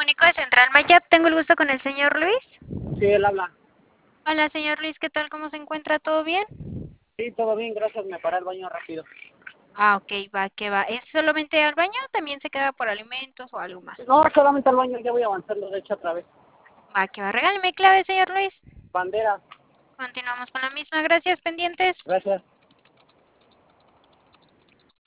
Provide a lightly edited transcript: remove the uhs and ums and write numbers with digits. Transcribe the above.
comunico de Central Mayap. Tengo el gusto con el señor Luis. Sí, él habla. Hola, señor Luis, ¿qué tal? ¿Cómo se encuentra? ¿Todo bien? Sí, todo bien, gracias. Me paré al baño rápido. Ah, ok, va, que va. ¿Es solamente al baño o también se queda por alimentos o algo más? No, solamente al baño, ya voy avanzando, de hecho, otra vez. Va, que va. Regáleme clave, señor Luis. Bandera, Continuamos con la misma. Gracias, pendientes. gracias.